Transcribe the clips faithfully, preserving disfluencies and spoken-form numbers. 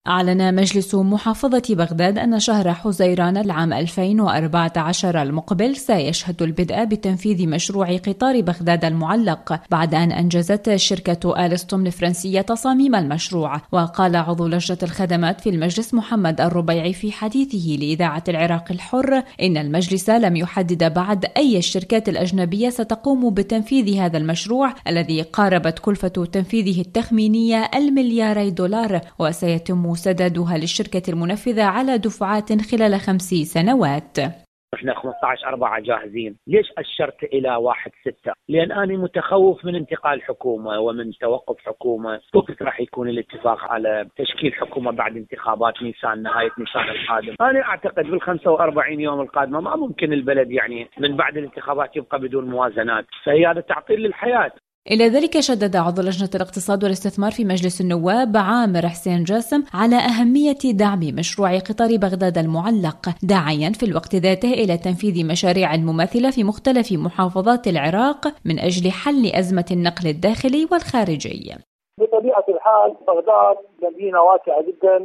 أعلن مجلس محافظة بغداد أن شهر حزيران العام ألفين وأربعة عشر المقبل سيشهد البدء بتنفيذ مشروع قطار بغداد المعلق بعد أن أنجزت شركة ألستوم الفرنسية تصاميم المشروع. وقال عضو لجنة الخدمات في المجلس محمد الربيعي في حديثه لإذاعة العراق الحر إن المجلس لم يحدد بعد أي الشركات الأجنبية ستقوم بتنفيذ هذا المشروع الذي قاربت كلفة تنفيذه التخمينية الملياري دولار، وسيتم سدادها للشركة المنفذة على دفعات خلال خمس سنوات. احنا خمسة عشر أربعة جاهزين. ليش أشرت إلى واحد ستة؟ لأن أنا متخوف من انتقال حكومة ومن توقف حكومة. وقت راح يكون الاتفاق على تشكيل حكومة بعد انتخابات نيسان، نهاية نيسان القادم. أنا أعتقد بالخمسة وأربعين يوم القادمة ما ممكن البلد يعني من بعد الانتخابات يبقى بدون موازنات، فهي هذا تعطيل للحياة. إلى ذلك شدد عضو لجنة الاقتصاد والاستثمار في مجلس النواب عامر حسين جاسم على أهمية دعم مشروع قطار بغداد المعلق، داعيا في الوقت ذاته إلى تنفيذ مشاريع مماثلة في مختلف محافظات العراق من أجل حل أزمة النقل الداخلي والخارجي. بطبيعة الحال بغداد مدينة واسعة جدا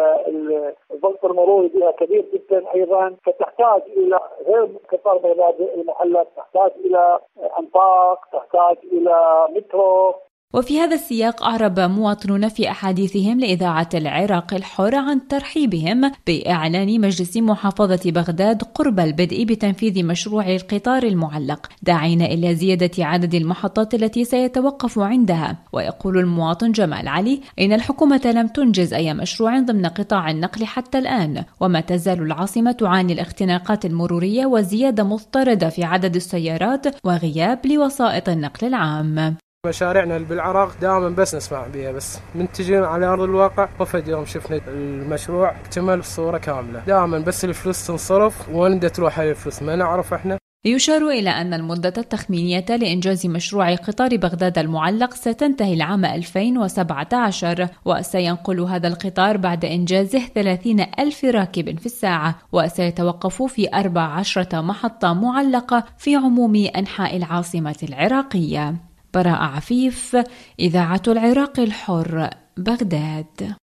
والضغط المروري بها كبير جدا أيضا، فتحتاج إلى غير قطار بغداد المعلق، تحتاج إلى أنفاق، تحتاج إلى مترو. وفي هذا السياق أعرب مواطنون في أحاديثهم لإذاعة العراق الحر عن ترحيبهم بإعلان مجلس محافظة بغداد قرب البدء بتنفيذ مشروع القطار المعلق، داعين إلى زيادة عدد المحطات التي سيتوقف عندها. ويقول المواطن جمال علي إن الحكومة لم تنجز أي مشروع ضمن قطاع النقل حتى الآن، وما تزال العاصمة تعاني الاختناقات المرورية وزيادة مضطردة في عدد السيارات وغياب لوسائط النقل العام. مشاريعنا بالعراق دائما بس نسمع بها، بس من تجي على أرض الواقع وفد يوم شفنا المشروع اكتمل الصورة كاملة. دائما بس الفلوس تنصرف، وين بدها تروح هاي الفلوس ما نعرف احنا. يشار إلى أن المدة التخمينية لإنجاز مشروع قطار بغداد المعلق ستنتهي العام ألفين وسبعة عشر، وسينقل هذا القطار بعد إنجازه ثلاثين ألف راكب في الساعة، وسيتوقف في أربع عشرة محطة معلقة في عموم أنحاء العاصمة العراقية. براء عفيف، إذاعة العراق الحر، بغداد.